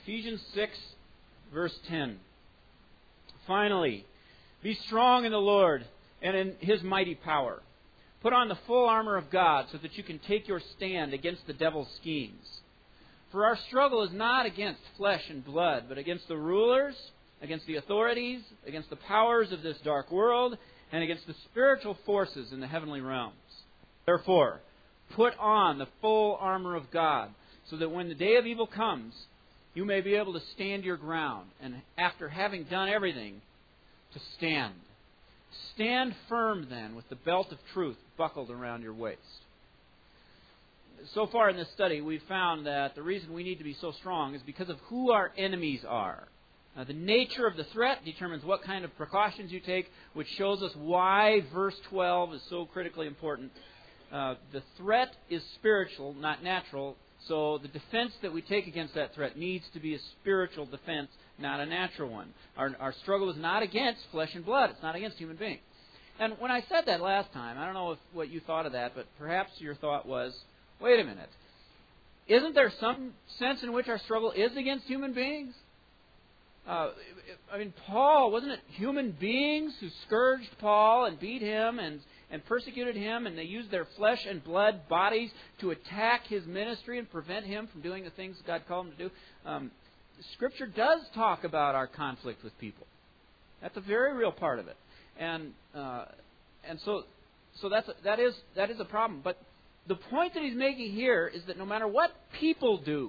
Ephesians 6, verse 10. Finally, be strong in the Lord and in His mighty power. Put on the full armor of God so that you can take your stand against the devil's schemes. For our struggle is not against flesh and blood, but against the rulers, against the authorities, against the powers of this dark world, and against the spiritual forces in the heavenly realms. Therefore, put on the full armor of God, so that when the day of evil comes, you may be able to stand your ground, and after having done everything, to stand. Stand firm then, with the belt of truth buckled around your waist. So far in this study, we've found that the reason we need to be so strong is because of who our enemies are. The nature of the threat determines what kind of precautions you take, which shows us why verse 12 is so critically important. The threat is spiritual, not natural, so the defense that we take against that threat needs to be a spiritual defense, not a natural one. Our struggle is not against flesh and blood. It's not against human beings. And when I said that last time, I don't know what you thought of that, but perhaps your thought was, wait a minute. Isn't there some sense in which our struggle is against human beings? Paul, wasn't it human beings who scourged Paul and beat him and persecuted him, and they used their flesh and blood bodies to attack his ministry and prevent him from doing the things God called him to do? Scripture does talk about our conflict with people. That's a very real part of it, and so that is a problem. But the point that he's making here is that no matter what people do,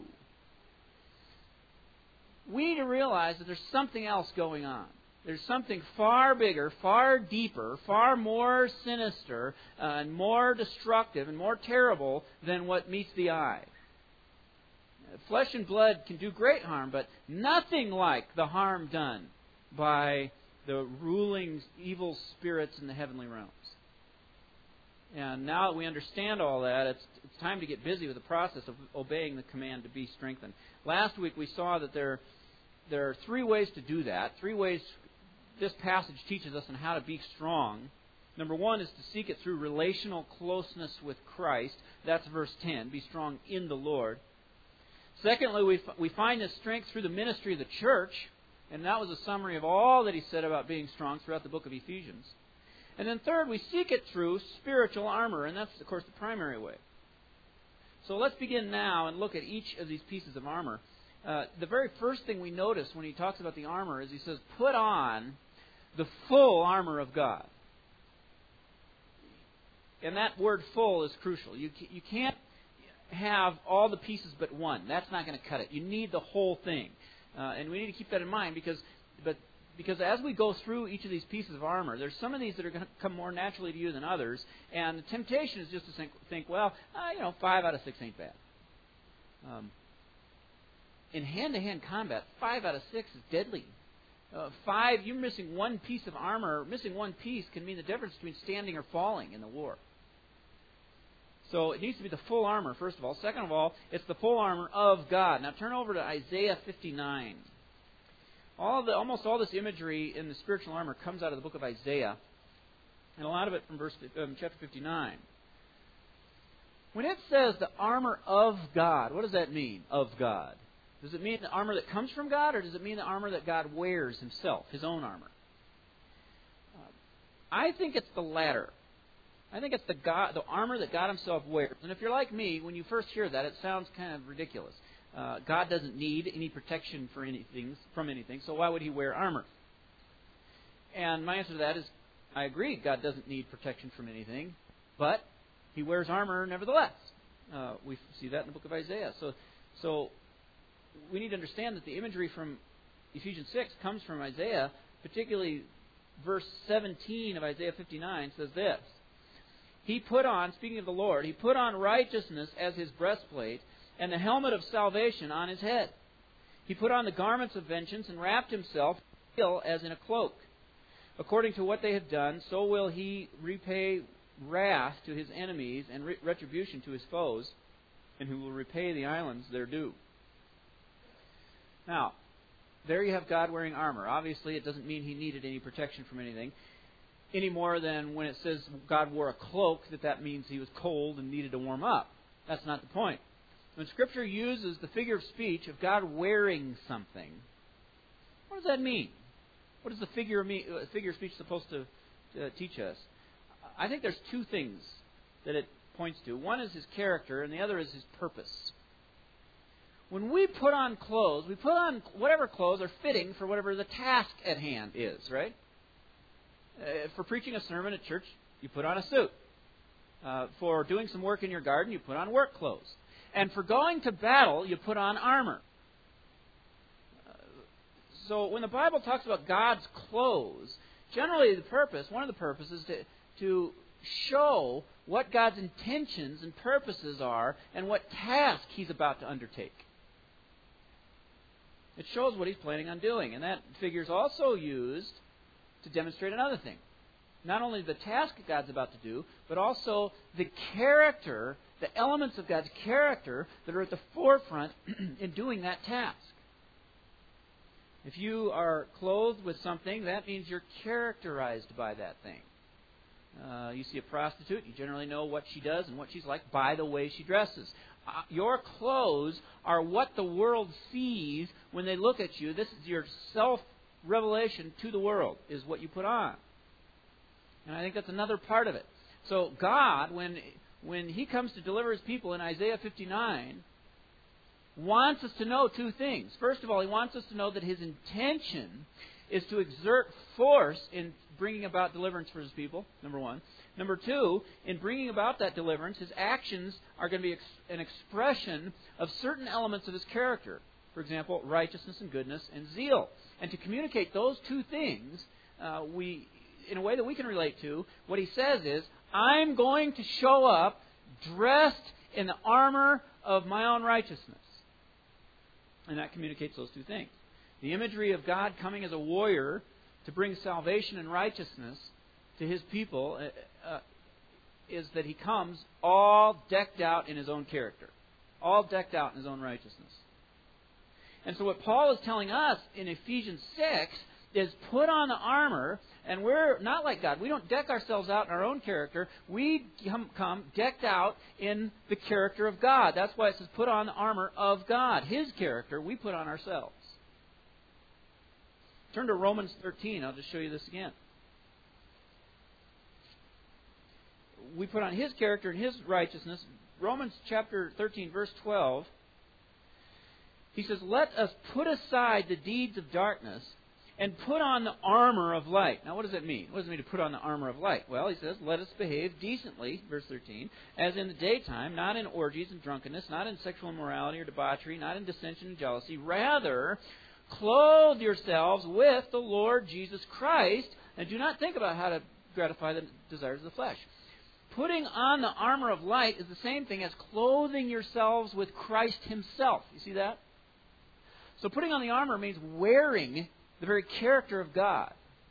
we need to realize that there's something else going on. There's something far bigger, far deeper, far more sinister, and more destructive and more terrible than what meets the eye. Flesh and blood can do great harm, but nothing like the harm done by the ruling evil spirits in the heavenly realms. And now that we understand all that, it's time to get busy with the process of obeying the command to be strengthened. Last week we saw that there are three ways to do that. Three ways this passage teaches us on how to be strong. Number one is to seek it through relational closeness with Christ. That's verse 10. Be strong in the Lord. Secondly, we find this strength through the ministry of the church. And that was a summary of all that he said about being strong throughout the book of Ephesians. And then third, we seek it through spiritual armor. And that's, of course, the primary way. So let's begin now and look at each of these pieces of armor. The very first thing we notice when he talks about the armor is he says, put on the full armor of God. And that word full is crucial. You can't have all the pieces but one. That's not going to cut it. You need the whole thing. And we need to keep that in mind because as we go through each of these pieces of armor, there's some of these that are going to come more naturally to you than others. And the temptation is just to think 5 out of 6 ain't bad. In hand-to-hand combat, 5 out of 6 is deadly. 5, you're missing one piece of armor. Missing one piece can mean the difference between standing or falling in the war. So it needs to be the full armor, first of all. Second of all, it's the full armor of God. Now turn over to Isaiah 59. Almost all this imagery in the spiritual armor comes out of the book of Isaiah, and a lot of it from chapter 59. When it says the armor of God, what does that mean, of God? Does it mean the armor that comes from God, or does it mean the armor that God wears himself, his own armor? I think it's the latter. I think it's the armor that God himself wears. And if you're like me, when you first hear that, it sounds kind of ridiculous. God doesn't need any protection from anything, so why would he wear armor? And my answer to that is, I agree, God doesn't need protection from anything, but he wears armor nevertheless. We see that in the book of Isaiah. So we need to understand that the imagery from Ephesians 6 comes from Isaiah, particularly verse 17 of Isaiah 59 says this. He put on, speaking of the Lord, he put on righteousness as his breastplate and the helmet of salvation on his head. He put on the garments of vengeance and wrapped himself as in a cloak. According to what they have done, so will he repay wrath to his enemies and retribution to his foes, and who will repay the islands their due. Now, there you have God wearing armor. Obviously, it doesn't mean he needed any protection from anything, any more than when it says God wore a cloak, that means he was cold and needed to warm up. That's not the point. When Scripture uses the figure of speech of God wearing something, what does that mean? What is the figure of speech supposed to teach us? I think there's two things that it points to. One is His character, and the other is His purpose. When we put on clothes, we put on whatever clothes are fitting for whatever the task at hand is, right? For preaching a sermon at church, you put on a suit. For doing some work in your garden, you put on work clothes. And for going to battle, you put on armor. So when the Bible talks about God's clothes, generally one of the purposes is to show what God's intentions and purposes are and what task He's about to undertake. It shows what He's planning on doing. And that figure is also used to demonstrate another thing. Not only the task that God's about to do, but also the character, the elements of God's character that are at the forefront in doing that task. If you are clothed with something, that means you're characterized by that thing. You see a prostitute, you generally know what she does and what she's like by the way she dresses. Your clothes are what the world sees when they look at you. This is your self-revelation to the world, is what you put on. And I think that's another part of it. So God, when He comes to deliver His people in Isaiah 59, wants us to know two things. First of all, He wants us to know that His intention is to exert force in bringing about deliverance for His people, number one. Number two, in bringing about that deliverance, His actions are going to be an expression of certain elements of His character. For example, righteousness and goodness and zeal. And to communicate those two things, in a way that we can relate to, what He says is, I'm going to show up dressed in the armor of my own righteousness. And that communicates those two things. The imagery of God coming as a warrior to bring salvation and righteousness to His people is that He comes all decked out in His own character. All decked out in His own righteousness. And so what Paul is telling us in Ephesians 6 is put on the armor, and we're not like God. We don't deck ourselves out in our own character. We come decked out in the character of God. That's why it says put on the armor of God. His character we put on ourselves. Turn to Romans 13. I'll just show you this again. We put on His character and His righteousness. Romans chapter 13, verse 12. He says, let us put aside the deeds of darkness and put on the armor of light. Now, what does that mean? What does it mean to put on the armor of light? Well, he says, let us behave decently, verse 13, as in the daytime, not in orgies and drunkenness, not in sexual immorality or debauchery, not in dissension and jealousy. Rather, clothe yourselves with the Lord Jesus Christ, and do not think about how to gratify the desires of the flesh. Putting on the armor of light is the same thing as clothing yourselves with Christ Himself. You see that? So putting on the armor means wearing the very character of God.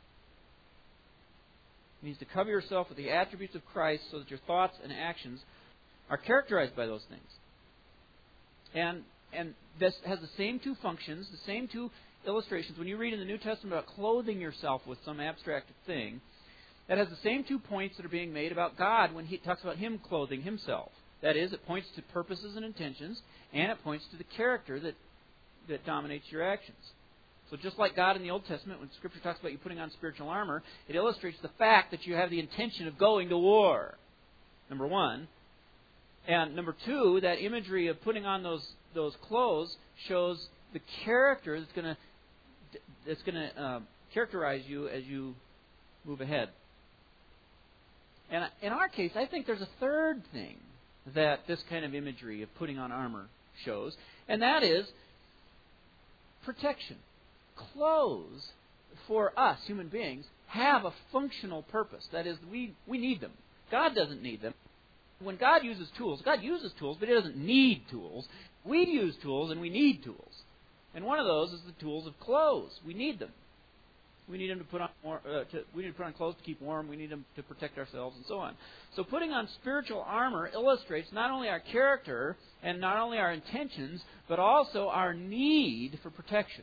It means to cover yourself with the attributes of Christ so that your thoughts and actions are characterized by those things. And this has the same two functions, the same two illustrations. When you read in the New Testament about clothing yourself with some abstract thing, that has the same 2 points that are being made about God when He talks about Him clothing Himself. That is, it points to purposes and intentions, and it points to the character that dominates your actions. So just like God in the Old Testament, when Scripture talks about you putting on spiritual armor, it illustrates the fact that you have the intention of going to war, number one. And number two, that imagery of putting on those clothes shows the character that's going to characterize you as you move ahead. And in our case, I think there's a third thing that this kind of imagery of putting on armor shows, and that is protection. Clothes, for us, human beings, have a functional purpose. That is, we need them. God doesn't need them. When God uses tools, but He doesn't need tools. We use tools, and we need tools. And one of those is the tools of clothes. We need them. We need them to put on we need to put on clothes to keep warm. We need them to protect ourselves, and so on. So putting on spiritual armor illustrates not only our character and not only our intentions, but also our need for protection.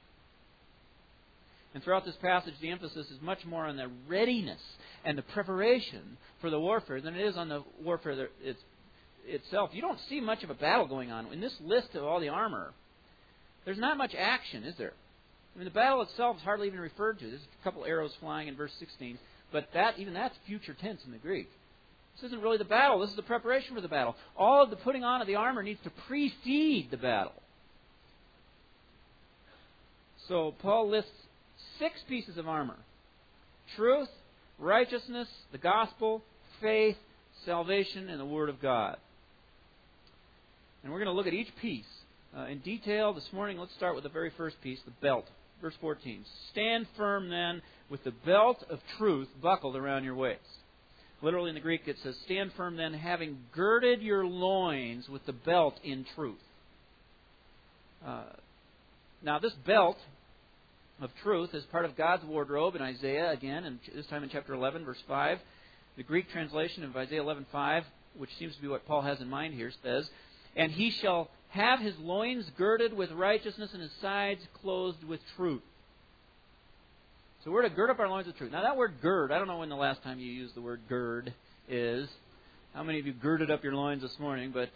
And throughout this passage, the emphasis is much more on the readiness and the preparation for the warfare than it is on the warfare itself, you don't see much of a battle going on. In this list of all the armor, there's not much action, is there? I mean, the battle itself is hardly even referred to. There's a couple arrows flying in verse 16, but even that's future tense in the Greek. This isn't really the battle. This is the preparation for the battle. All of the putting on of the armor needs to precede the battle. So Paul lists 6 pieces of armor: truth, righteousness, the gospel, faith, salvation, and the Word of God. And we're going to look at each piece in detail this morning. Let's start with the very first piece, the belt. Verse 14. Stand firm then with the belt of truth buckled around your waist. Literally in the Greek it says, stand firm then having girded your loins with the belt in truth. Now this belt of truth is part of God's wardrobe in Isaiah, again, and this time in chapter 11, verse 5. The Greek translation of Isaiah 11:5, which seems to be what Paul has in mind here, says, and he shall have his loins girded with righteousness and his sides clothed with truth. So we're to gird up our loins with truth. Now that word gird, I don't know when the last time you used the word gird is. How many of you girded up your loins this morning? But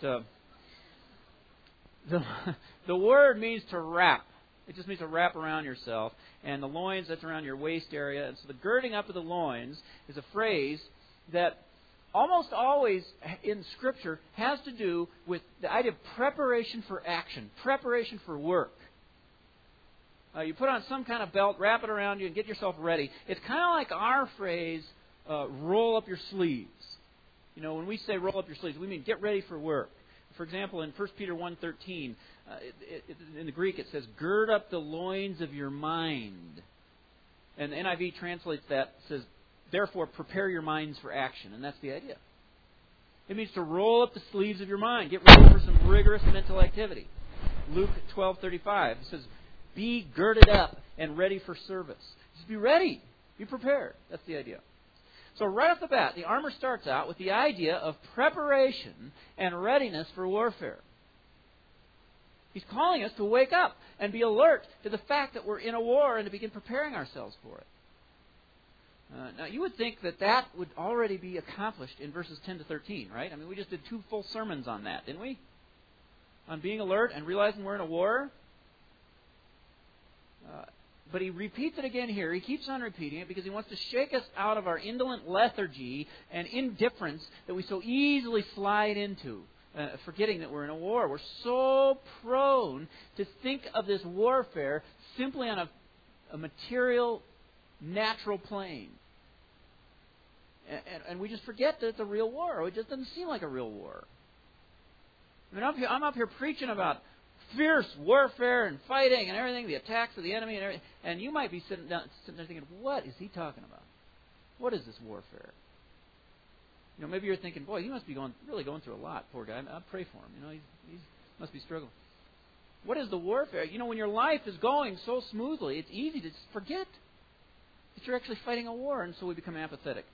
the word means to wrap. It just means to wrap around yourself. And the loins, that's around your waist area. And so the girding up of the loins is a phrase that almost always in Scripture has to do with the idea of preparation for action, preparation for work. You put on some kind of belt, wrap it around you, and get yourself ready. It's kind of like our phrase, roll up your sleeves. You know, when we say roll up your sleeves, we mean get ready for work. For example, in 1 Peter 1:13, in the Greek it says, gird up the loins of your mind. And the NIV translates that, says, therefore prepare your minds for action. And that's the idea. It means to roll up the sleeves of your mind. Get ready for some rigorous mental activity. Luke 12:35 says, be girded up and ready for service. Just be ready. Be prepared. That's the idea. So right off the bat, the armor starts out with the idea of preparation and readiness for warfare. He's calling us to wake up and be alert to the fact that we're in a war and to begin preparing ourselves for it. Now, you would think that would already be accomplished in verses 10 to 13, right? I mean, we just did 2 full sermons on that, didn't we? On being alert and realizing we're in a war. But he repeats it again here. He keeps on repeating it because he wants to shake us out of our indolent lethargy and indifference that we so easily slide into, forgetting that we're in a war. We're so prone to think of this warfare simply on a material, natural plane. And we just forget that it's a real war. It just doesn't seem like a real war. I mean, I'm up here preaching about fierce warfare and fighting and everything, the attacks of the enemy and everything. And you might be sitting there thinking, what is he talking about? What is this warfare? You know, maybe you're thinking, boy, he must be really going through a lot, poor guy. I'll pray for him. You know, he must be struggling. What is the warfare? You know, when your life is going so smoothly, it's easy to forget that you're actually fighting a war, and so we become apathetic.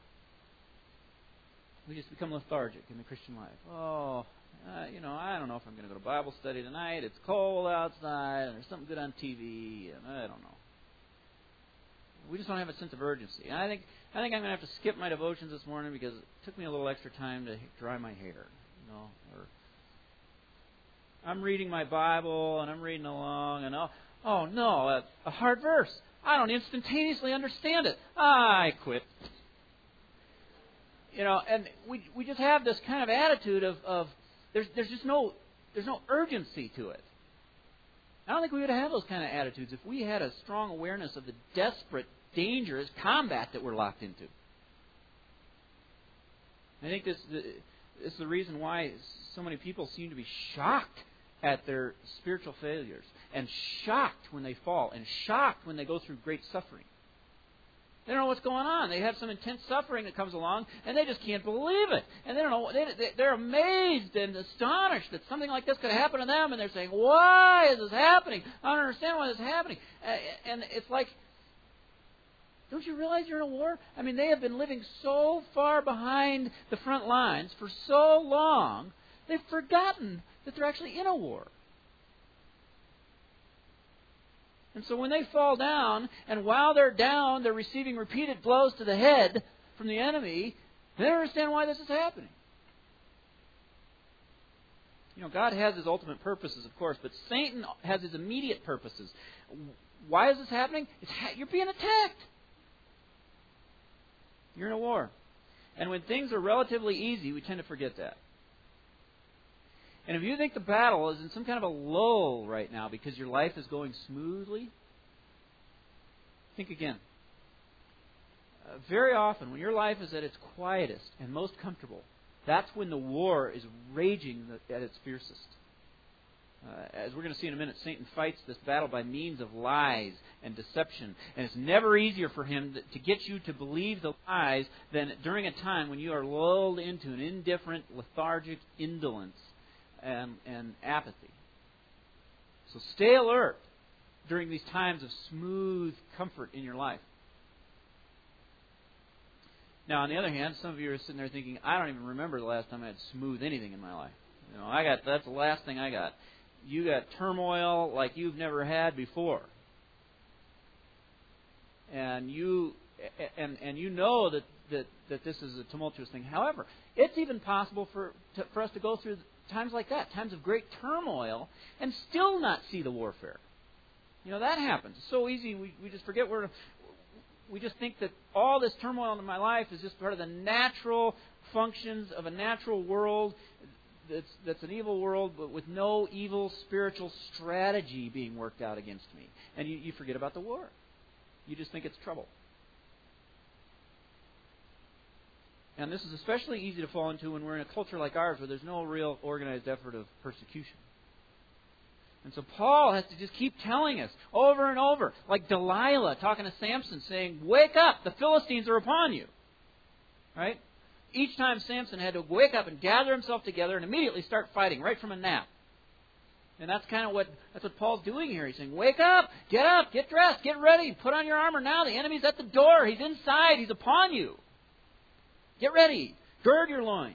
We just become lethargic in the Christian life. I don't know if I'm going to go to Bible study tonight. It's cold outside, and there's something good on TV, and I don't know. We just don't have a sense of urgency. And I think I'm going to have to skip my devotions this morning because it took me a little extra time to dry my hair. You know, or I'm reading my Bible and I'm reading along, and a hard verse. I don't instantaneously understand it. I quit. You know, and we just have this kind of attitude of there's no urgency to it. I don't think we would have those kind of attitudes if we had a strong awareness of the desperate, dangerous combat that we're locked into. I think this is the reason why so many people seem to be shocked at their spiritual failures, and shocked when they fall, and shocked when they go through great suffering. They don't know what's going on. They have some intense suffering that comes along, and they just can't believe it. And they don't know. They're amazed and astonished that something like this could happen to them, and they're saying, "Why is this happening? I don't understand why this is happening." And it's like, don't you realize you're in a war? I mean, they have been living so far behind the front lines for so long, they've forgotten that they're actually in a war. And so when they fall down, and while they're down, they're receiving repeated blows to the head from the enemy, they don't understand why this is happening. God has His ultimate purposes, of course, but Satan has his immediate purposes. Why is this happening? You're being attacked. You're in a war. And when things are relatively easy, we tend to forget that. And if you think the battle is in some kind of a lull right now because your life is going smoothly, think again. Very often, when your life is at its quietest and most comfortable, that's when the war is raging at its fiercest. As we're going to see in a minute, Satan fights this battle by means of lies and deception. And it's never easier for him to get you to believe the lies than during a time when you are lulled into an indifferent, lethargic indolence and apathy. So stay alert during these times of smooth comfort in your life. Now, on the other hand, some of you are sitting there thinking, I don't even remember the last time I had smooth anything in my life. That's the last thing I got. You got turmoil like you've never had before. And you know that this is a tumultuous thing. However, it's even possible for us to go through times like that, times of great turmoil, and still not see the warfare. That happens. It's so easy, we just forget we just think that all this turmoil in my life is just part of the natural functions of a natural world that's an evil world, but with no evil spiritual strategy being worked out against me. And you forget about the war. You just think it's trouble. And this is especially easy to fall into when we're in a culture like ours where there's no real organized effort of persecution. And so Paul has to just keep telling us over and over, like Delilah talking to Samson saying, wake up, the Philistines are upon you. Right? Each time Samson had to wake up and gather himself together and immediately start fighting right from a nap. And that's what Paul's doing here. He's saying, wake up, get dressed, get ready, put on your armor now. The enemy's at the door. He's inside. He's upon you. Get ready. Gird your loins.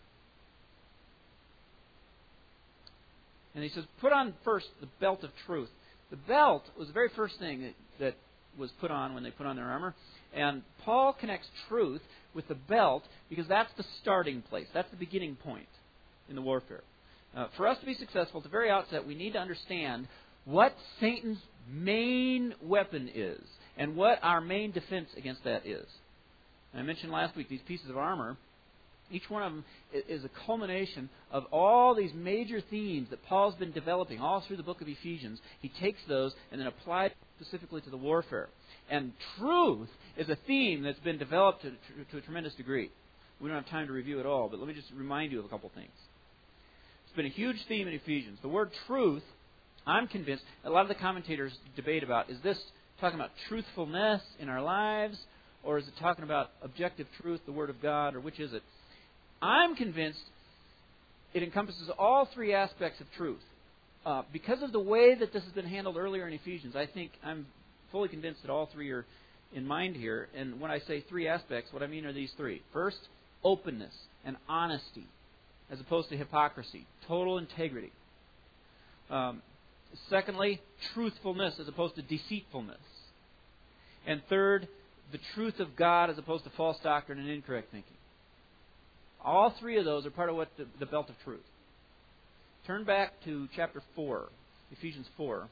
And he says, put on first the belt of truth. The belt was the very first thing that was put on when they put on their armor. And Paul connects truth with the belt because that's the starting place. That's the beginning point in the warfare. For us to be successful, at the very outset, we need to understand what Satan's main weapon is and what our main defense against that is. And I mentioned last week these pieces of armor. Each one of them is a culmination of all these major themes that Paul's been developing all through the book of Ephesians. He takes those and then applies specifically to the warfare. And truth is a theme that's been developed to a tremendous degree. We don't have time to review it all, but let me just remind you of a couple things. It's been a huge theme in Ephesians. The word truth, I'm convinced, a lot of the commentators debate about, is this talking about truthfulness in our lives, or is it talking about objective truth, the Word of God, or which is it? I'm convinced it encompasses all three aspects of truth. Because of the way that this has been handled earlier in Ephesians, I think I'm fully convinced that all three are in mind here. And when I say three aspects, what I mean are these three. First, openness and honesty, as opposed to hypocrisy. Total integrity. Secondly, truthfulness as opposed to deceitfulness. And third, the truth of God as opposed to false doctrine and incorrect thinking. All three of those are part of what the belt of truth. Turn back to chapter 4, Ephesians 4.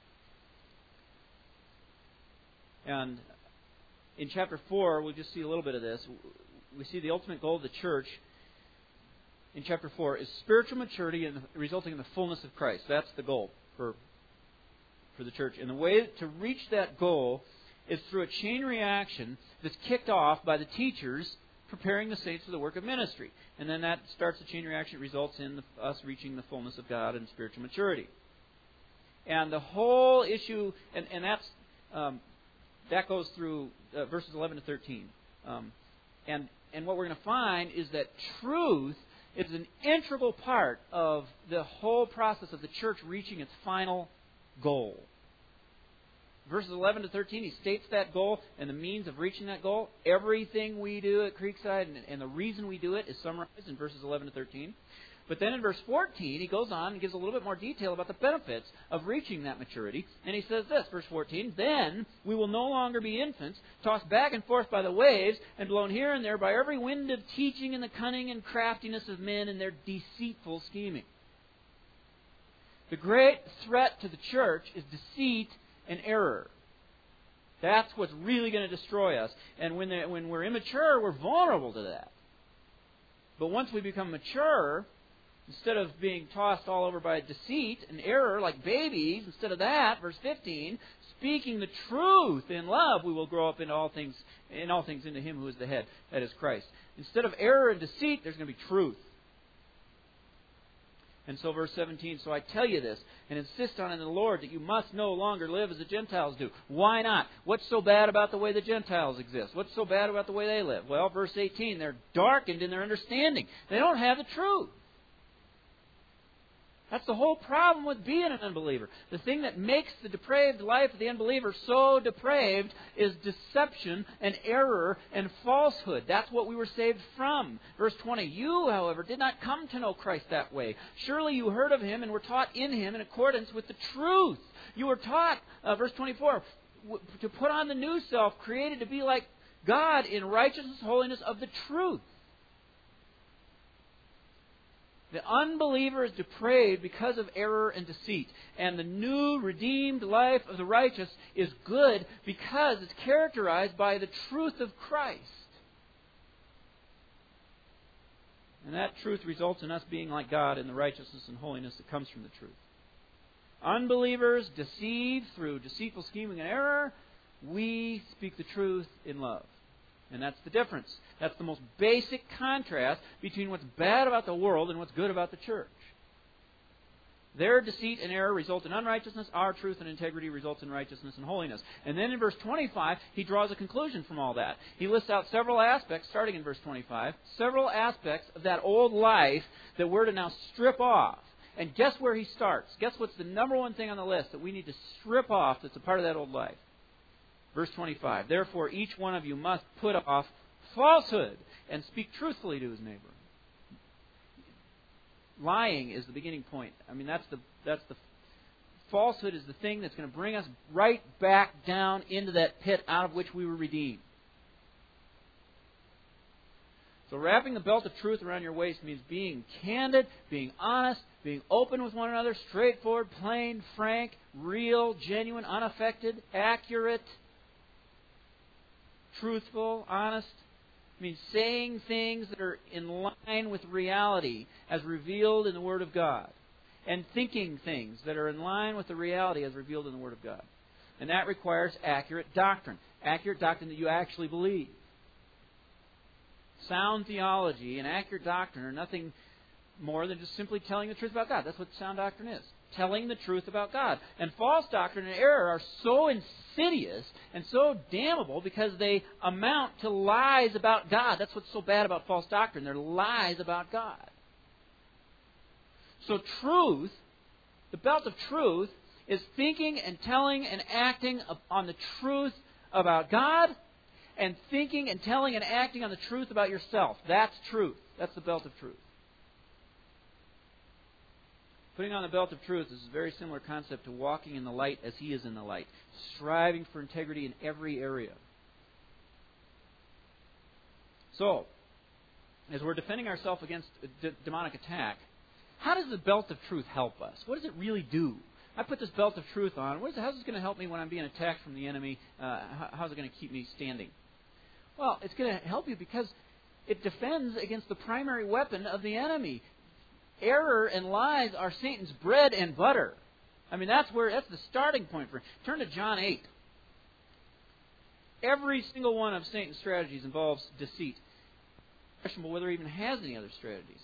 And in chapter 4, we'll just see a little bit of this. We see the ultimate goal of the church in chapter 4 is spiritual maturity resulting in the fullness of Christ. That's the goal for the church. And the way to reach that goal is through a chain reaction that's kicked off by the teachers preparing the saints for the work of ministry. And then that starts a chain reaction that results in us reaching the fullness of God and spiritual maturity. And the whole issue, and that goes through verses 11 to 13. And what we're going to find is that truth is an integral part of the whole process of the church reaching its final goal. Verses 11 to 13, he states that goal and the means of reaching that goal. Everything we do at Creekside and the reason we do it is summarized in verses 11 to 13. But then in verse 14, he goes on and gives a little bit more detail about the benefits of reaching that maturity. And he says this, verse 14, then we will no longer be infants, tossed back and forth by the waves and blown here and there by every wind of teaching and the cunning and craftiness of men and their deceitful scheming. The great threat to the church is deceit and error. That's what's really going to destroy us. And when we're immature, we're vulnerable to that. But once we become mature, instead of being tossed all over by deceit and error like babies, instead of that, verse 15, speaking the truth in love, we will grow up in all things into Him who is the head, that is Christ. Instead of error and deceit, there's going to be truth. And so verse 17, so I tell you this, and insist on it in the Lord, that you must no longer live as the Gentiles do. Why not? What's so bad about the way the Gentiles exist? What's so bad about the way they live? Well, verse 18, they're darkened in their understanding. They don't have the truth. That's the whole problem with being an unbeliever. The thing that makes the depraved life of the unbeliever so depraved is deception and error and falsehood. That's what we were saved from. Verse 20, you, however, did not come to know Christ that way. Surely you heard of Him and were taught in Him in accordance with the truth. You were taught, verse 24, to put on the new self, created to be like God in righteousness, holiness of the truth. The unbeliever is depraved because of error and deceit. And the new, redeemed life of the righteous is good because it's characterized by the truth of Christ. And that truth results in us being like God in the righteousness and holiness that comes from the truth. Unbelievers deceive through deceitful scheming and error. We speak the truth in love. And that's the difference. That's the most basic contrast between what's bad about the world and what's good about the church. Their deceit and error result in unrighteousness. Our truth and integrity results in righteousness and holiness. And then in verse 25, he draws a conclusion from all that. He lists out several aspects, starting in verse 25, several aspects of that old life that we're to now strip off. And guess where he starts? Guess what's the number one thing on the list that we need to strip off that's a part of that old life? Verse 25, therefore each one of you must put off falsehood and speak truthfully to his neighbor. Lying is the beginning point. I mean, that's the falsehood is the thing that's going to bring us right back down into that pit out of which we were redeemed. So wrapping the belt of truth around your waist means being candid, being honest, being open with one another, straightforward, plain, frank, real, genuine, unaffected, accurate, truthful, honest. It means saying things that are in line with reality as revealed in the Word of God. And thinking things that are in line with the reality as revealed in the Word of God. And that requires accurate doctrine. Accurate doctrine that you actually believe. Sound theology and accurate doctrine are nothing more than just simply telling the truth about God. That's what sound doctrine is. Telling the truth about God. And false doctrine and error are so insidious and so damnable because they amount to lies about God. That's what's so bad about false doctrine. They're lies about God. So truth, the belt of truth, is thinking and telling and acting on the truth about God and thinking and telling and acting on the truth about yourself. That's truth. That's the belt of truth. Putting on the belt of truth is a very similar concept to walking in the light as He is in the light. Striving for integrity in every area. So, as we're defending ourselves against demonic attack, how does the belt of truth help us? What does it really do? I put this belt of truth on. How's this going to help me when I'm being attacked from the enemy? How's it going to keep me standing? Well, it's going to help you because it defends against the primary weapon of the enemy. Error and lies are Satan's bread and butter. I mean, that's the starting point for it. Turn to John 8. Every single one of Satan's strategies involves deceit. Questionable whether he even has any other strategies.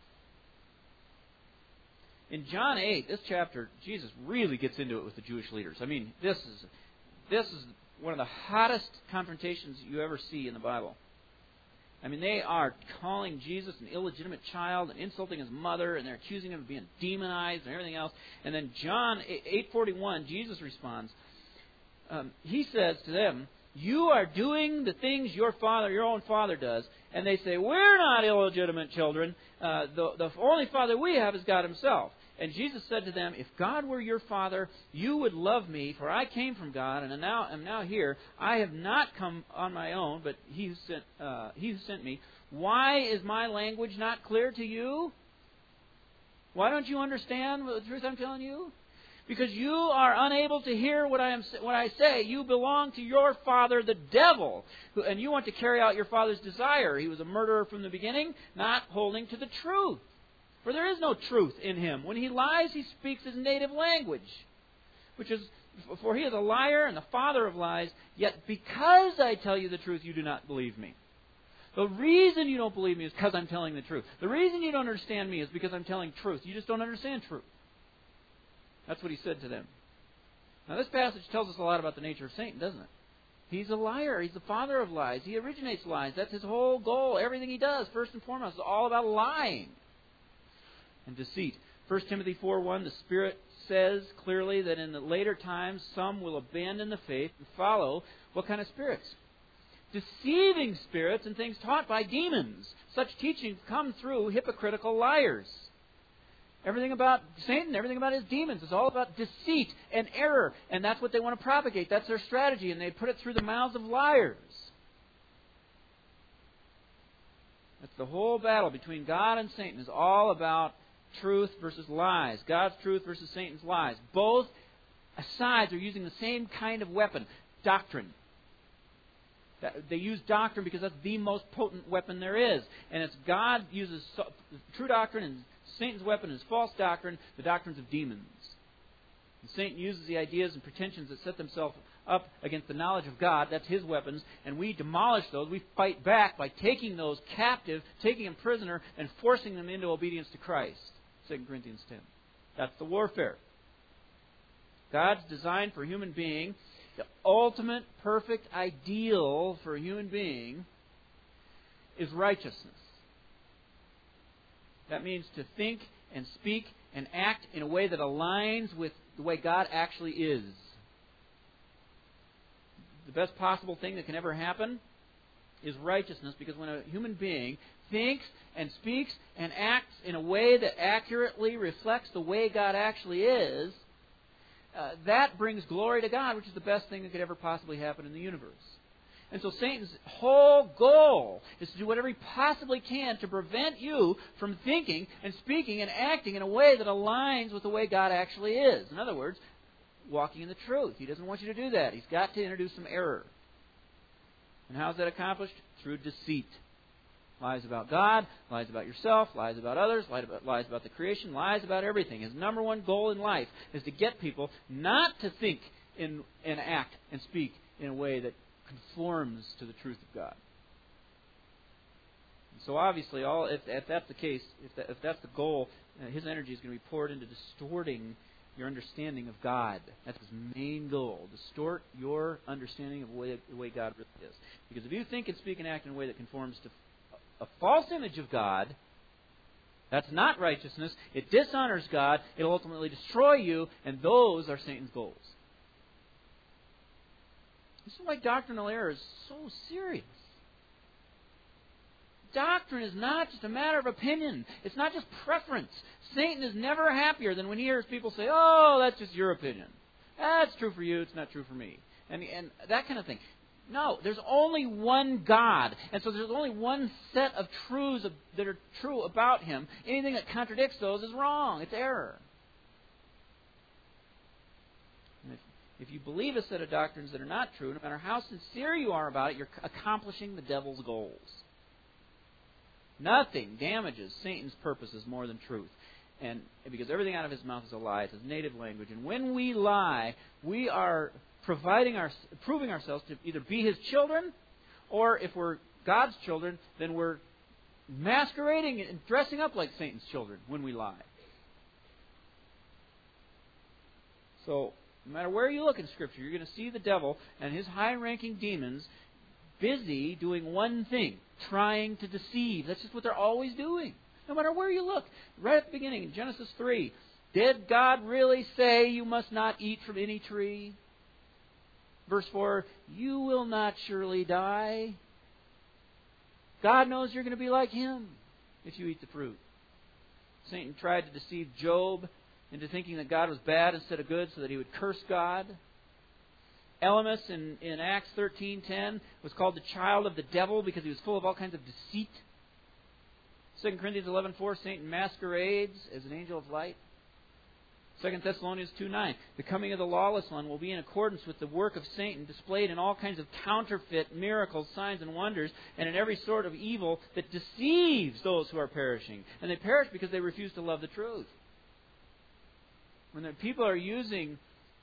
In John 8, this chapter, Jesus really gets into it with the Jewish leaders. I mean, this is one of the hottest confrontations you ever see in the Bible. I mean, they are calling Jesus an illegitimate child and insulting His mother, and they're accusing Him of being demonized and everything else. And then John 8:41, Jesus responds. He says to them, "You are doing the things your own father does." And they say, "We're not illegitimate children. The only father we have is God Himself." And Jesus said to them, "If God were your father, you would love me, for I came from God and am now here. I have not come on my own, but He who sent me. Why is my language not clear to you?" Why don't you understand the truth I'm telling you? Because you are unable to hear what I say. You belong to your father, the devil, and you want to carry out your father's desire. He was a murderer from the beginning, not holding to the truth. For there is no truth in him. When he lies, he speaks his native language, for he is a liar and the father of lies. Yet because I tell you the truth, you do not believe me. The reason you don't believe me is because I'm telling the truth. The reason you don't understand me is because I'm telling truth. You just don't understand truth. That's what he said to them. Now this passage tells us a lot about the nature of Satan, doesn't it? He's a liar. He's the father of lies. He originates lies. That's his whole goal. Everything he does, first and foremost, is all about lying and deceit. 1 Timothy 4:1, the Spirit says clearly that in the later times some will abandon the faith and follow what kind of spirits? Deceiving spirits and things taught by demons. Such teachings come through hypocritical liars. Everything about Satan, everything about his demons is all about deceit and error. And that's what they want to propagate. That's their strategy. And they put it through the mouths of liars. That's the whole battle between God and Satan is all about truth versus lies. God's truth versus Satan's lies. Both sides are using the same kind of weapon, doctrine. They use doctrine because that's the most potent weapon there is. And it's God uses true doctrine, and Satan's weapon is false doctrine, the doctrines of demons. And Satan uses the ideas and pretensions that set themselves up against the knowledge of God. That's his weapons. And we demolish those. We fight back by taking those captive, taking them prisoner, and forcing them into obedience to Christ. 2 Corinthians 10. That's the warfare. God's design for a human being, the ultimate perfect ideal for a human being, is righteousness. That means to think and speak and act in a way that aligns with the way God actually is. The best possible thing that can ever happen is righteousness, because when a human being thinks and speaks and acts in a way that accurately reflects the way God actually is, that brings glory to God, which is the best thing that could ever possibly happen in the universe. And so Satan's whole goal is to do whatever he possibly can to prevent you from thinking and speaking and acting in a way that aligns with the way God actually is. In other words, walking in the truth. He doesn't want you to do that. He's got to introduce some error. And how is that accomplished? Through deceit. Lies about God, lies about yourself, lies about others, lies about the creation, lies about everything. His number one goal in life is to get people not to think and act and speak in a way that conforms to the truth of God. And so obviously, if that's the case, if that's the goal, his energy is going to be poured into distorting your understanding of God. That's his main goal. Distort your understanding of the way God really is. Because if you think and speak and act in a way that conforms to a false image of God, that's not righteousness. It dishonors God. It'll ultimately destroy you, and those are Satan's goals. This is why doctrinal error is so serious. Doctrine is not just a matter of opinion. It's not just preference. Satan is never happier than when he hears people say, "Oh, that's just your opinion. That's true for you. It's not true for me." And that kind of thing. No, there's only one God. And so there's only one set of truths that are true about Him. Anything that contradicts those is wrong. It's error. And if you believe a set of doctrines that are not true, no matter how sincere you are about it, you're accomplishing the devil's goals. Nothing damages Satan's purposes more than truth. And because everything out of his mouth is a lie, it's his native language. And when we lie, we are proving ourselves to either be his children, or if we're God's children, then we're masquerading and dressing up like Satan's children when we lie. So, no matter where you look in Scripture, you're going to see the devil and his high-ranking demons busy doing one thing, trying to deceive. That's just what they're always doing. No matter where you look. Right at the beginning, in Genesis 3, did God really say you must not eat from any tree? Verse 4, you will not surely die. God knows you're going to be like Him if you eat the fruit. Satan tried to deceive Job into thinking that God was bad instead of good so that he would curse God. Elymas in Acts 13:10 was called the child of the devil because he was full of all kinds of deceit. 2 Corinthians 11:4, Satan masquerades as an angel of light. 2 Thessalonians 2:9, the coming of the lawless one will be in accordance with the work of Satan, displayed in all kinds of counterfeit miracles, signs, and wonders, and in every sort of evil that deceives those who are perishing. And they perish because they refuse to love the truth. When the people are using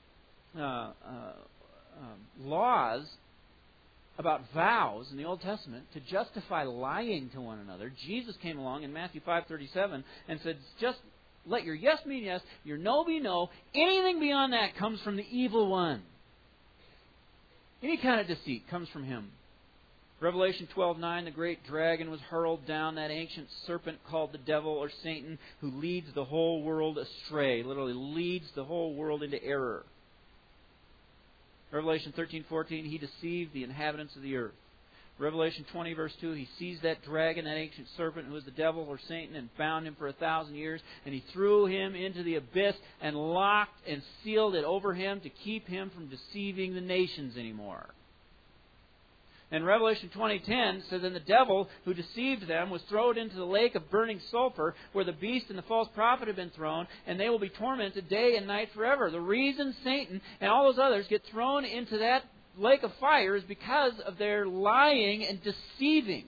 laws about vows in the Old Testament to justify lying to one another, Jesus came along in Matthew 5:37 and said, just let your yes mean yes, your no be no. Anything beyond that comes from the evil one. Any kind of deceit comes from him. Revelation 12:9, the great dragon was hurled down, that ancient serpent called the devil or Satan, who leads the whole world astray, literally leads the whole world into error. Revelation 13:14, he deceived the inhabitants of the earth. Revelation 20, verse 2, he seized that dragon, that ancient serpent who was the devil or Satan, and bound him for 1,000 years, and he threw him into the abyss and locked and sealed it over him to keep him from deceiving the nations anymore. And Revelation 20:10 says, and the devil who deceived them was thrown into the lake of burning sulfur, where the beast and the false prophet have been thrown, and they will be tormented day and night forever. The reason Satan and all those others get thrown into that lake of fire is because of their lying and deceiving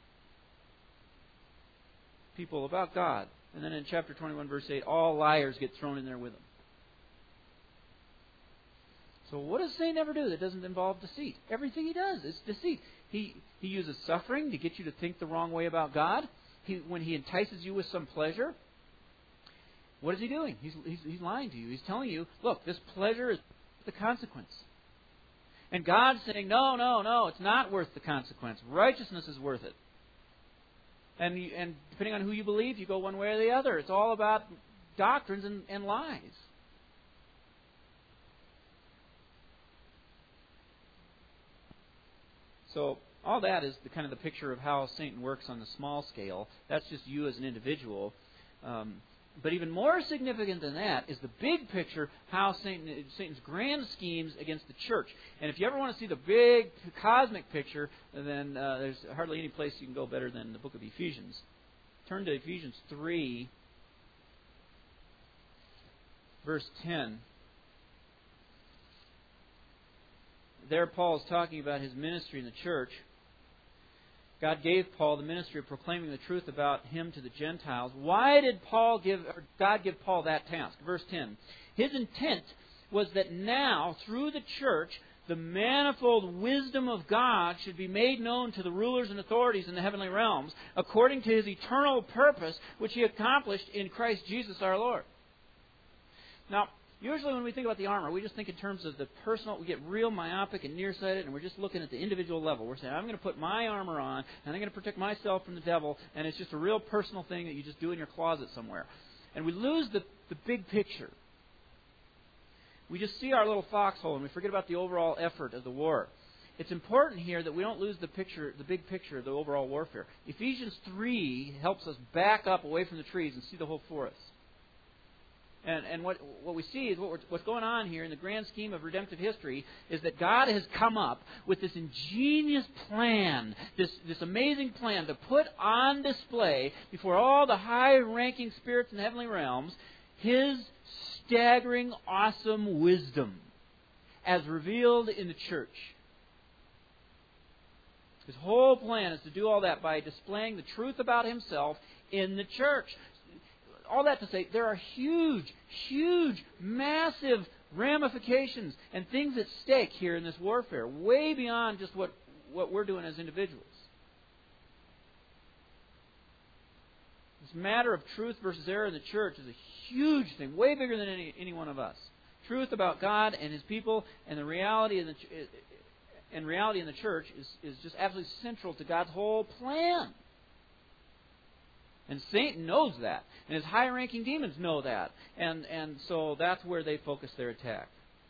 people about God. And then in chapter 21, verse 8, all liars get thrown in there with them. So what does Satan ever do that doesn't involve deceit? Everything he does is deceit. He uses suffering to get you to think the wrong way about God. When he entices you with some pleasure, what is he doing? He's lying to you. He's telling you, look, this pleasure is the consequence. And God's saying, no, it's not worth the consequence. Righteousness is worth it. And depending on who you believe, you go one way or the other. It's all about doctrines and lies. So all that is the kind of the picture of how Satan works on the small scale. That's just you as an individual. But even more significant than that is the big picture, how Satan's grand schemes against the church. And if you ever want to see the big cosmic picture, then there's hardly any place you can go better than the book of Ephesians. Turn to Ephesians 3, verse 10. There Paul is talking about his ministry in the church. God gave Paul the ministry of proclaiming the truth about him to the Gentiles. Why did God give Paul that task? Verse 10. His intent was that now, through the church, the manifold wisdom of God should be made known to the rulers and authorities in the heavenly realms, according to his eternal purpose, which he accomplished in Christ Jesus our Lord. Now, usually when we think about the armor, we just think in terms of the personal. We get real myopic and nearsighted, and we're just looking at the individual level. We're saying, I'm going to put my armor on, and I'm going to protect myself from the devil, and it's just a real personal thing that you just do in your closet somewhere. And we lose the big picture. We just see our little foxhole, and we forget about the overall effort of the war. It's important here that we don't lose the big picture of the overall warfare. Ephesians 3 helps us back up away from the trees and see the whole forest. And what we see is what's going on here in the grand scheme of redemptive history is that God has come up with this ingenious plan, this amazing plan to put on display before all the high-ranking spirits in the heavenly realms His staggering, awesome wisdom as revealed in the church. His whole plan is to do all that by displaying the truth about Himself in the church. All that to say, there are huge, massive ramifications and things at stake here in this warfare, way beyond just what we're doing as individuals. This matter of truth versus error in the church is a huge thing, way bigger than any one of us. Truth about God and His people and the reality in the church is just absolutely central to God's whole plan. And Satan knows that. And his high-ranking demons know that. And so that's where they focus their attack.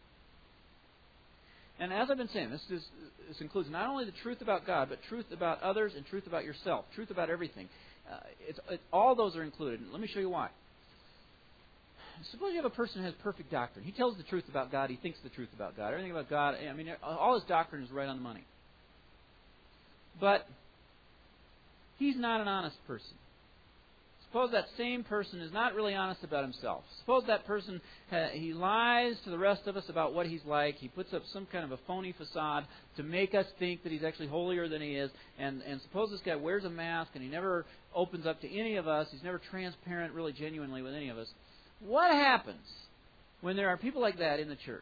And as I've been saying, this includes not only the truth about God, but truth about others and truth about yourself. Truth about everything. All those are included. And let me show you why. Suppose you have a person who has perfect doctrine. He tells the truth about God. He thinks the truth about God. Everything about God. I mean, all his doctrine is right on the money. But he's not an honest person. suppose that same person is not really honest about himself. Suppose that person, he lies to the rest of us about what he's like. He puts up some kind of a phony facade to make us think that he's actually holier than he is. And suppose this guy wears a mask and he never opens up to any of us. He's never transparent really genuinely with any of us. What happens when there are people like that in the church?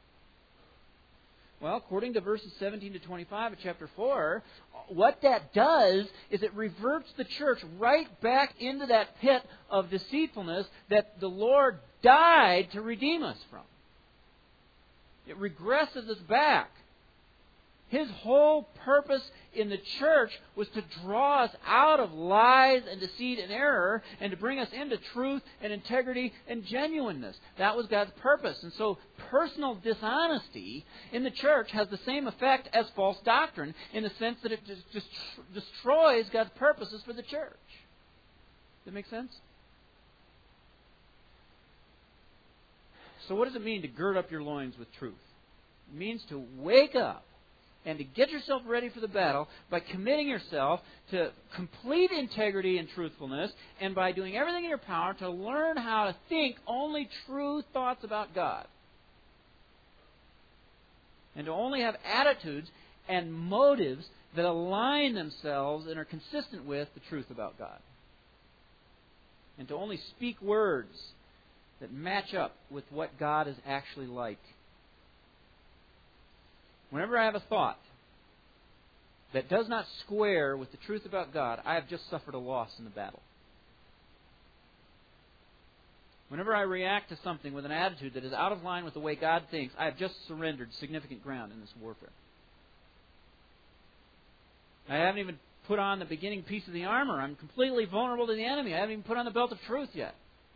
Well, according to verses 17 to 25 of chapter 4, what that does is it reverts the church right back into that pit of deceitfulness that the Lord died to redeem us from. It regresses us back. His whole purpose in the church was to draw us out of lies and deceit and error and to bring us into truth and integrity and genuineness. That was God's purpose. And so personal dishonesty in the church has the same effect as false doctrine in the sense that it just destroys God's purposes for the church. Does that make sense? So what does it mean to gird up your loins with truth? It means to wake up and to get yourself ready for the battle by committing yourself to complete integrity and truthfulness, and by doing everything in your power to learn how to think only true thoughts about God. And to only have attitudes and motives that align themselves and are consistent with the truth about God. And to only speak words that match up with what God is actually like. Whenever I have a thought that does not square with the truth about God, I have just suffered a loss in the battle. Whenever I react to something with an attitude that is out of line with the way God thinks, I have just surrendered significant ground in this warfare. I haven't even put on the beginning piece of the armor. I'm completely vulnerable to the enemy. I haven't even put on the belt of truth yet.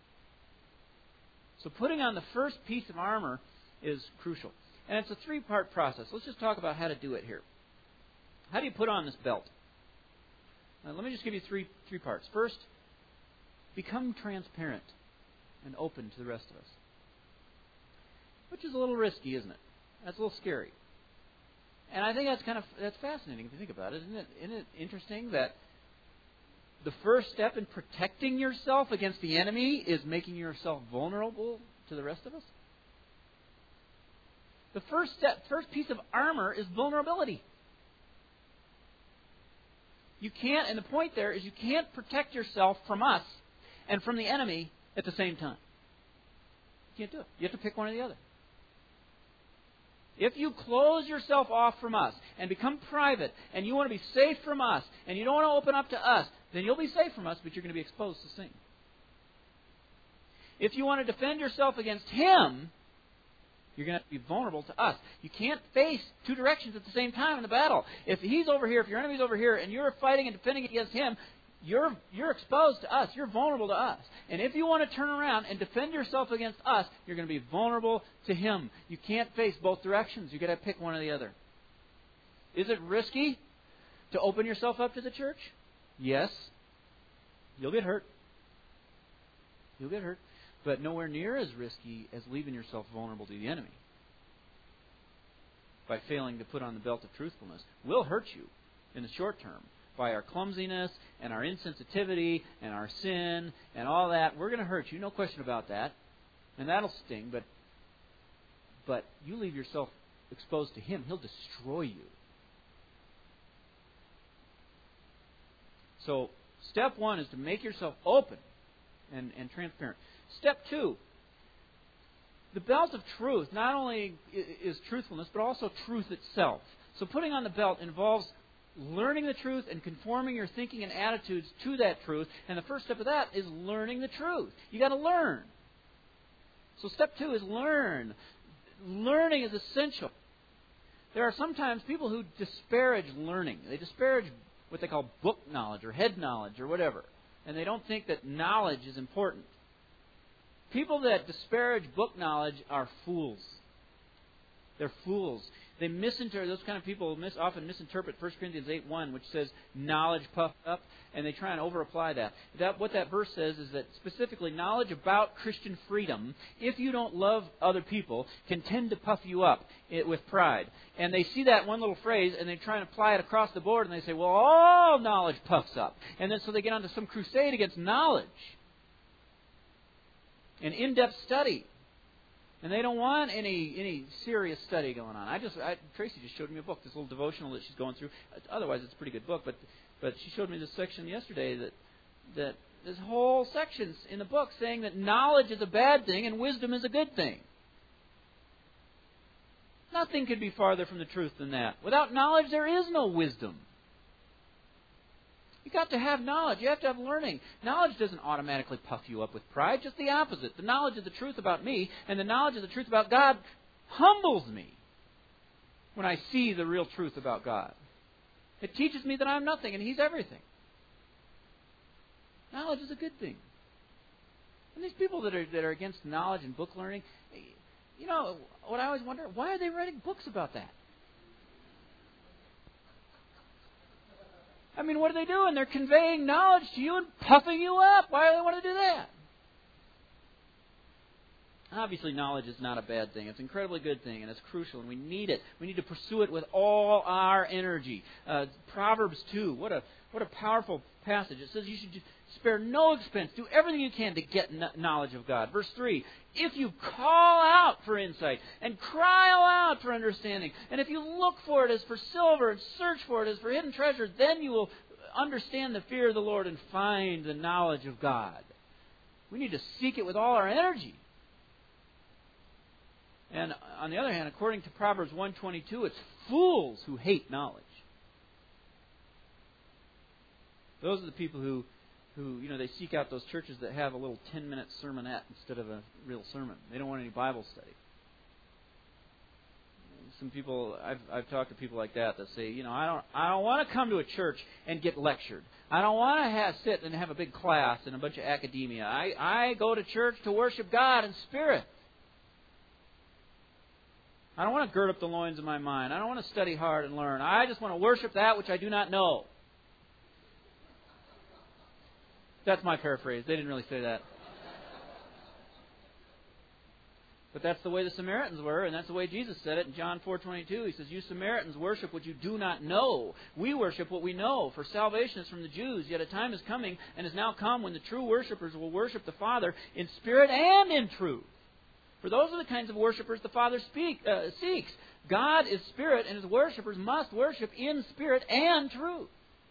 So putting on the first piece of armor is crucial. And it's a three-part process. Let's just talk about how to do it here. How do you put on this belt? Now, let me just give you three parts. First, become transparent and open to the rest of us. Which is a little risky, isn't it? That's a little scary. And I think that's fascinating if you think about it. Isn't it interesting that the first step in protecting yourself against the enemy is making yourself vulnerable to the rest of us? The first piece of armor is vulnerability. You can't, and the point there is you can't protect yourself from us and from the enemy at the same time. You can't do it. You have to pick one or the other. If you close yourself off from us and become private and you want to be safe from us and you don't want to open up to us, then you'll be safe from us, but you're going to be exposed to sin. If you want to defend yourself against him, you're going to have to be vulnerable to us. You can't face two directions at the same time in the battle. If he's over here, if your enemy's over here, and you're fighting and defending against him, you're exposed to us. You're vulnerable to us. And if you want to turn around and defend yourself against us, you're going to be vulnerable to him. You can't face both directions. You've got to pick one or the other. Is it risky to open yourself up to the church? Yes. You'll get hurt. You'll get hurt. But nowhere near as risky as leaving yourself vulnerable to the enemy by failing to put on the belt of truthfulness. We'll hurt you in the short term by our clumsiness and our insensitivity and our sin and all that. We're going to hurt you, no question about that. And that'll sting, but you leave yourself exposed to him, he'll destroy you. So step one is to make yourself open and transparent. Step two, the belt of truth not only is truthfulness, but also truth itself. So putting on the belt involves learning the truth and conforming your thinking and attitudes to that truth. And the first step of that is learning the truth. You got to learn. So step two is learn. Learning is essential. There are sometimes people who disparage learning. They disparage what they call book knowledge or head knowledge or whatever. And they don't think that knowledge is important. People that disparage book knowledge are fools. They're fools. They misinterpret, those kind of people often misinterpret 1 Corinthians 8:1, which says, knowledge puffed up, and they try and over-apply that. What that verse says is that specifically knowledge about Christian freedom, if you don't love other people, can tend to puff you up with pride. And they see that one little phrase, and they try and apply it across the board, and they say, well, all knowledge puffs up. And then so they get onto some crusade against knowledge and in-depth study. And they don't want any serious study going on. Tracy just showed me a book, this little devotional that she's going through. Otherwise, it's a pretty good book, but she showed me this section yesterday that this whole section's in the book saying that knowledge is a bad thing and wisdom is a good thing. Nothing could be farther from the truth than that. Without knowledge, there is no wisdom. You've got to have knowledge. You have to have learning. Knowledge doesn't automatically puff you up with pride. Just the opposite. The knowledge of the truth about me and the knowledge of the truth about God humbles me when I see the real truth about God. It teaches me that I'm nothing and He's everything. Knowledge is a good thing. And these people that are against knowledge and book learning, you know, what I always wonder, why are they writing books about that? I mean, what are they doing? They're conveying knowledge to you and puffing you up. Why do they want to do that? Obviously, knowledge is not a bad thing. It's an incredibly good thing, and it's crucial, and we need it. We need to pursue it with all our energy. Proverbs 2, what a powerful passage. It says you should spare no expense. Do everything you can to get knowledge of God. Verse 3, if you call out for insight and cry aloud for understanding, and if you look for it as for silver and search for it as for hidden treasure, then you will understand the fear of the Lord and find the knowledge of God. We need to seek it with all our energy. And on the other hand, according to Proverbs 1:22, it's fools who hate knowledge. Those are the people who they seek out those churches that have a little 10-minute sermonette instead of a real sermon. They don't want any Bible study. Some people, I've talked to people like that say, I don't want to come to a church and get lectured. I don't want to sit and have a big class and a bunch of academia. I go to church to worship God in spirit. I don't want to gird up the loins of my mind. I don't want to study hard and learn. I just want to worship that which I do not know. That's my paraphrase. They didn't really say that. But that's the way the Samaritans were, and that's the way Jesus said it in John 4:22. He says, you Samaritans worship what you do not know. We worship what we know, for salvation is from the Jews. Yet a time is coming, and is now come, when the true worshipers will worship the Father in spirit and in truth. For those are the kinds of worshipers the Father seeks. God is spirit, and His worshipers must worship in spirit and truth.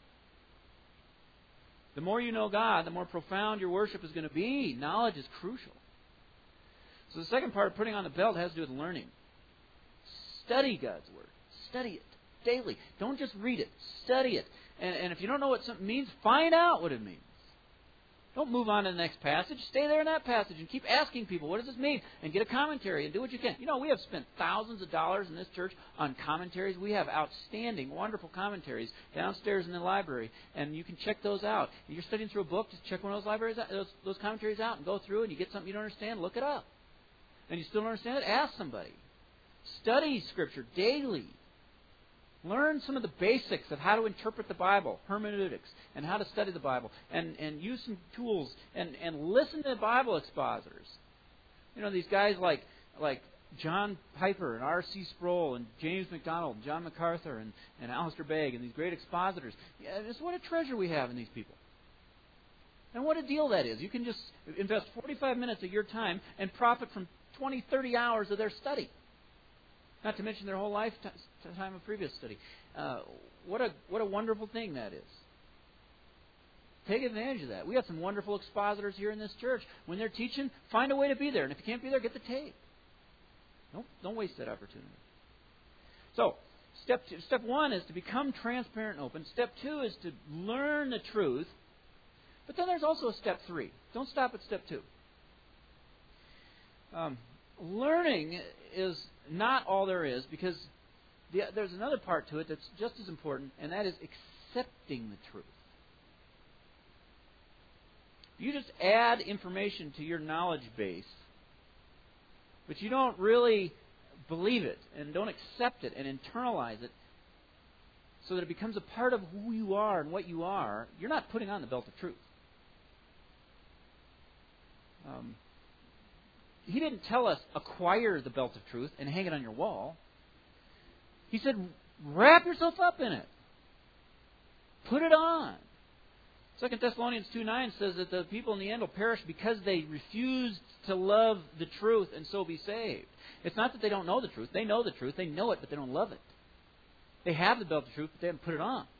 The more you know God, the more profound your worship is going to be. Knowledge is crucial. So the second part of putting on the belt has to do with learning. Study God's Word. Study it daily. Don't just read it. Study it. And if you don't know what something means, find out what it means. Don't move on to the next passage. Stay there in that passage and keep asking people, what does this mean? And get a commentary and do what you can. We have spent thousands of dollars in this church on commentaries. We have outstanding, wonderful commentaries downstairs in the library, and you can check those out. If you're studying through a book, just check one of those commentaries out and go through, and you get something you don't understand, look it up. And you still don't understand it, ask somebody. Study Scripture daily. Learn some of the basics of how to interpret the Bible, hermeneutics, and how to study the Bible, and use some tools, and listen to Bible expositors. These guys like John Piper and R.C. Sproul and James MacDonald and John MacArthur and Alistair Begg and these great expositors. Just what a treasure we have in these people. And what a deal that is. You can just invest 45 minutes of your time and profit from 20, 30 hours of their study. Not to mention their whole lifetime of previous study. What a wonderful thing that is. Take advantage of that. We have some wonderful expositors here in this church. When they're teaching, find a way to be there. And if you can't be there, get the tape. Don't waste that opportunity. So, step one is to become transparent and open. Step two is to learn the truth. But then there's also a step 3. Don't stop at step 2. Learning is not all there is, because there's another part to it that's just as important, and that is accepting the truth. You just add information to your knowledge base, but you don't really believe it and don't accept it and internalize it so that it becomes a part of who you are and what you are, you're not putting on the belt of truth. He didn't tell us acquire the belt of truth and hang it on your wall. He said wrap yourself up in it. Put it on. 2 Thessalonians 2:9 says that the people in the end will perish because they refused to love the truth and so be saved. It's not that they don't know the truth. They know the truth. They know it, but they don't love it. They have the belt of truth, but they haven't put it on.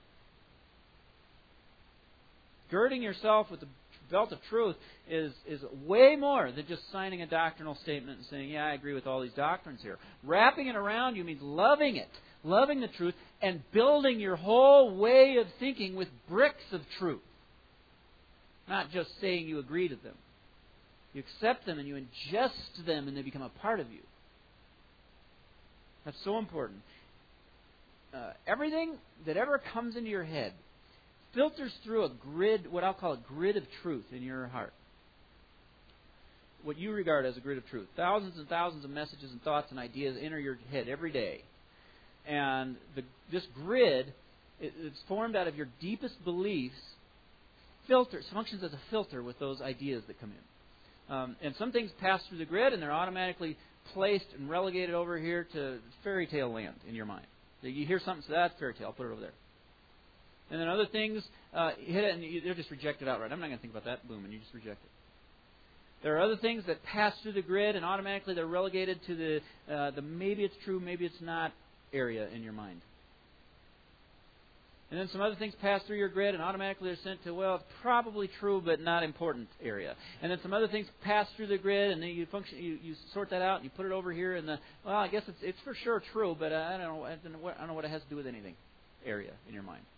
Girding yourself with the belt of truth is way more than just signing a doctrinal statement and saying, yeah, I agree with all these doctrines here. Wrapping it around you means loving it, loving the truth, and building your whole way of thinking with bricks of truth. Not just saying you agree to them. You accept them and you ingest them and they become a part of you. That's so important. Everything that ever comes into your head filters through a grid, what I'll call a grid of truth in your heart. What you regard as a grid of truth. Thousands and thousands of messages and thoughts and ideas enter your head every day. And this grid, it's formed out of your deepest beliefs, functions as a filter with those ideas that come in. And some things pass through the grid and they're automatically placed and relegated over here to fairy tale land in your mind. You hear something, so that's fairy tale, I'll put it over there. And then other things hit it and they're just rejected outright. I'm not going to think about that. Boom, and you just reject it. There are other things that pass through the grid and automatically they're relegated to the maybe it's true, maybe it's not area in your mind. And then some other things pass through your grid and automatically they're sent to, well, it's probably true but not important area. And then some other things pass through the grid and then you sort that out and you put it over here in the, well, I guess it's for sure true, but I don't know what it has to do with anything area in your mind.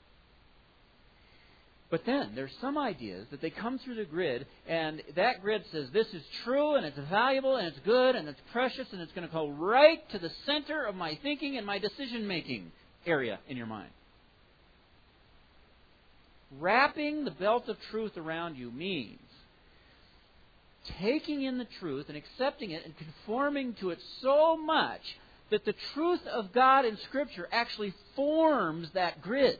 But then there's some ideas that they come through the grid and that grid says this is true and it's valuable and it's good and it's precious and it's going to go right to the center of my thinking and my decision making area in your mind. Wrapping the belt of truth around you means taking in the truth and accepting it and conforming to it so much that the truth of God in Scripture actually forms that grid.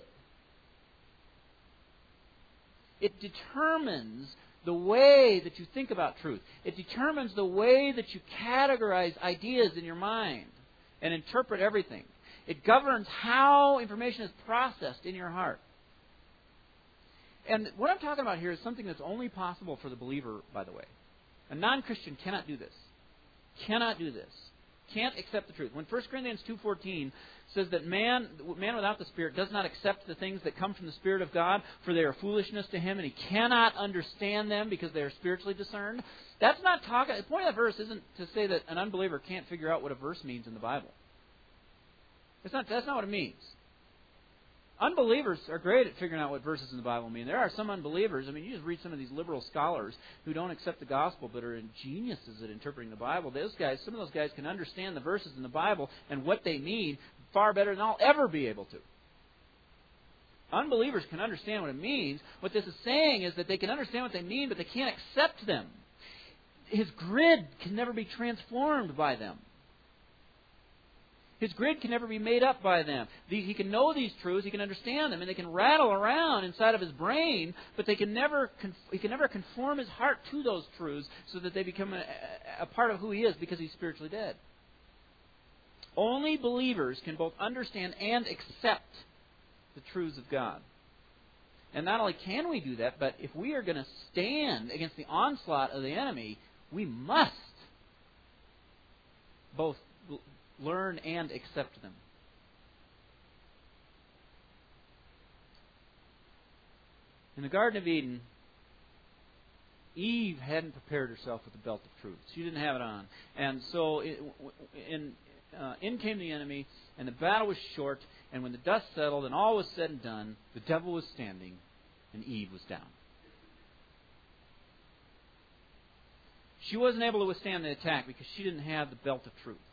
It determines the way that you think about truth. It determines the way that you categorize ideas in your mind and interpret everything. It governs how information is processed in your heart. And what I'm talking about here is something that's only possible for the believer, by the way. A non-Christian cannot do this. Cannot do this. Can't accept the truth. When 1 Corinthians 2:14 says that man without the Spirit does not accept the things that come from the Spirit of God, for they are foolishness to him, and he cannot understand them because they are spiritually discerned. That's not talking. The point of that verse isn't to say that an unbeliever can't figure out what a verse means in the Bible. That's not what it means. Unbelievers are great at figuring out what verses in the Bible mean. There are some unbelievers, I mean, you just read some of these liberal scholars who don't accept the gospel but are geniuses at interpreting the Bible. Some of those guys can understand the verses in the Bible and what they mean far better than I'll ever be able to. Unbelievers can understand what it means. What this is saying is that they can understand what they mean, but they can't accept them. His grid can never be transformed by them. His grid can never be made up by them. He can know these truths, he can understand them, and they can rattle around inside of his brain, but he can never conform his heart to those truths so that they become a part of who he is because he's spiritually dead. Only believers can both understand and accept the truths of God. And not only can we do that, but if we are going to stand against the onslaught of the enemy, we must both learn and accept them. In the Garden of Eden, Eve hadn't prepared herself with the belt of truth. She didn't have it on. And so in came the enemy, and the battle was short, and when the dust settled and all was said and done, the devil was standing, and Eve was down. She wasn't able to withstand the attack because she didn't have the belt of truth.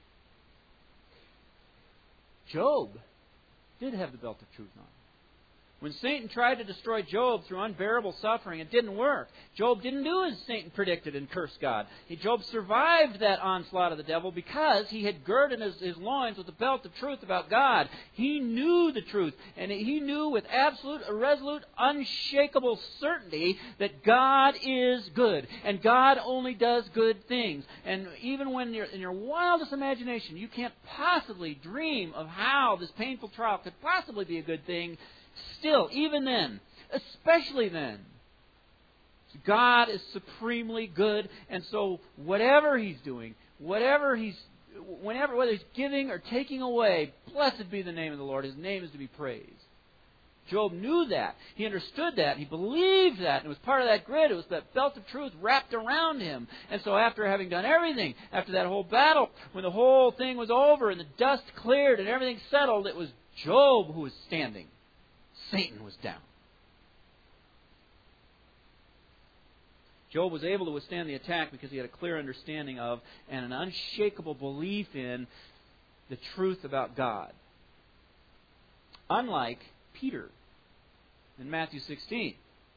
Job did have the belt of truth on. When Satan tried to destroy Job through unbearable suffering, it didn't work. Job didn't do as Satan predicted and cursed God. Job survived that onslaught of the devil because he had girded his loins with the belt of truth about God. He knew the truth, and he knew with absolute, irresolute, unshakable certainty that God is good, and God only does good things. And even when you're in your wildest imagination, you can't possibly dream of how this painful trial could possibly be a good thing. Still, even then, especially then, God is supremely good, and so whatever He's doing, whether He's giving or taking away, blessed be the name of the Lord. His name is to be praised. Job knew that. He understood that. He believed that. And it was part of that grid. It was that belt of truth wrapped around him. And so after having done everything, after that whole battle, when the whole thing was over and the dust cleared and everything settled, it was Job who was standing. Satan was down. Job was able to withstand the attack because he had a clear understanding of and an unshakable belief in the truth about God. Unlike Peter in Matthew 16.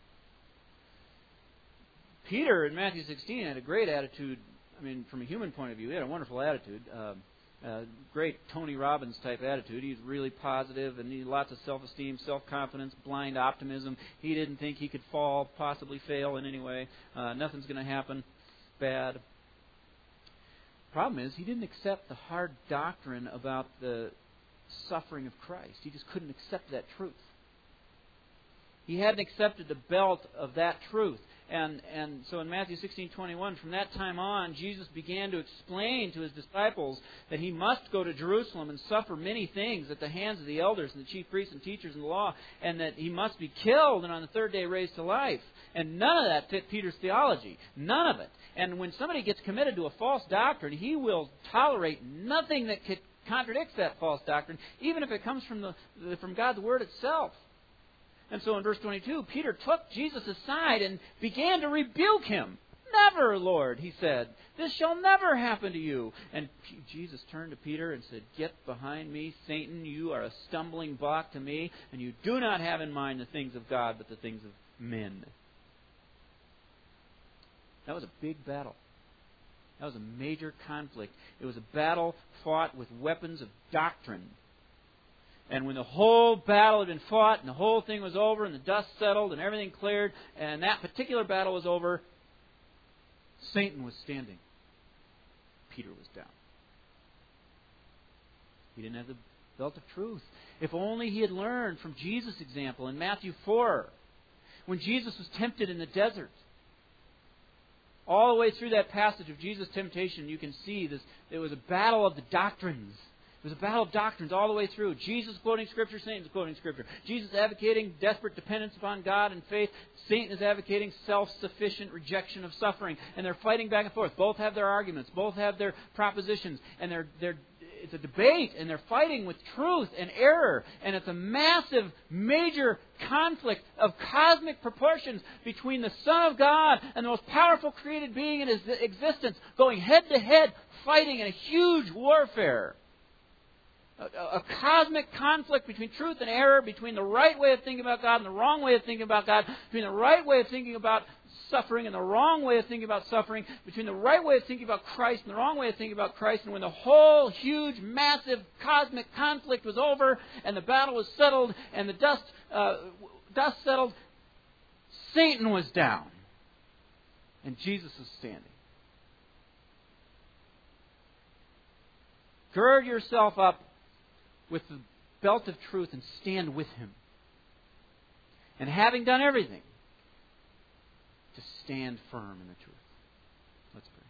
Peter in Matthew 16 had a great attitude. I mean, from a human point of view, he had a wonderful attitude. Great Tony Robbins type attitude. He's really positive and he had lots of self-esteem, self-confidence, blind optimism. He didn't think he could fall, possibly fail in any way. Nothing's going to happen bad. Problem is, he didn't accept the hard doctrine about the suffering of Christ. He just couldn't accept that truth. He hadn't accepted the belt of that truth. And so in Matthew 16:21, from that time on, Jesus began to explain to His disciples that He must go to Jerusalem and suffer many things at the hands of the elders and the chief priests and teachers in the law, and that He must be killed and on the third day raised to life. And none of that fit Peter's theology. None of it. And when somebody gets committed to a false doctrine, he will tolerate nothing that contradicts that false doctrine, even if it comes from God's Word itself. And so in verse 22, Peter took Jesus aside and began to rebuke him. "Never, Lord," he said. "This shall never happen to you." And Jesus turned to Peter and said, "Get behind me, Satan. You are a stumbling block to me, and you do not have in mind the things of God, but the things of men." That was a big battle. That was a major conflict. It was a battle fought with weapons of doctrine. And when the whole battle had been fought and the whole thing was over and the dust settled and everything cleared and that particular battle was over, Satan was standing. Peter was down. He didn't have the belt of truth. If only he had learned from Jesus' example in Matthew 4, when Jesus was tempted in the desert. All the way through that passage of Jesus' temptation, you can see this. It was a battle of the doctrines. It was a battle of doctrines all the way through. Jesus quoting Scripture, Satan is quoting Scripture. Jesus advocating desperate dependence upon God and faith. Satan is advocating self-sufficient rejection of suffering. And they're fighting back and forth. Both have their arguments. Both have their propositions. And it's a debate, and they're fighting with truth and error. And it's a massive, major conflict of cosmic proportions between the Son of God and the most powerful created being in His existence, going head to head, fighting in a huge warfare. A cosmic conflict between truth and error, between the right way of thinking about God and the wrong way of thinking about God, between the right way of thinking about suffering and the wrong way of thinking about suffering, between the right way of thinking about Christ and the wrong way of thinking about Christ. And when the whole huge, massive, cosmic conflict was over and the battle was settled and the dust settled, Satan was down and Jesus was standing. Gird yourself up with the belt of truth and stand with Him. And having done everything, to stand firm in the truth. Let's pray.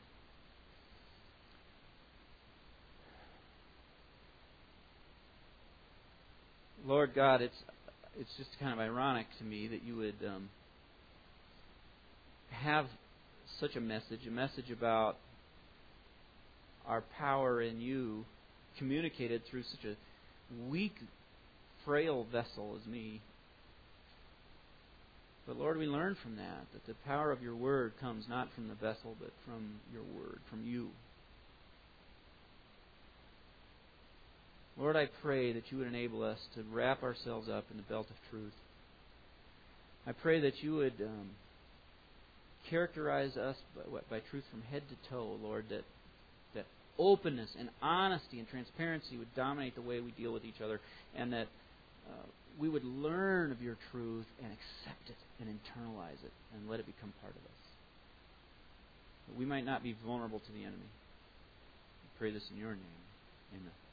Lord God, it's just kind of ironic to me that you would have such a message about our power in you, communicated through such a weak, frail vessel as me. But Lord, we learn from that the power of your word comes not from the vessel, but from your word, from you. Lord, I pray that you would enable us to wrap ourselves up in the belt of truth, I pray that you would characterize us by truth from head to toe, Lord, that openness and honesty and transparency would dominate the way we deal with each other, and that we would learn of your truth and accept it and internalize it and let it become part of us. That we might not be vulnerable to the enemy. I pray this in your name. Amen.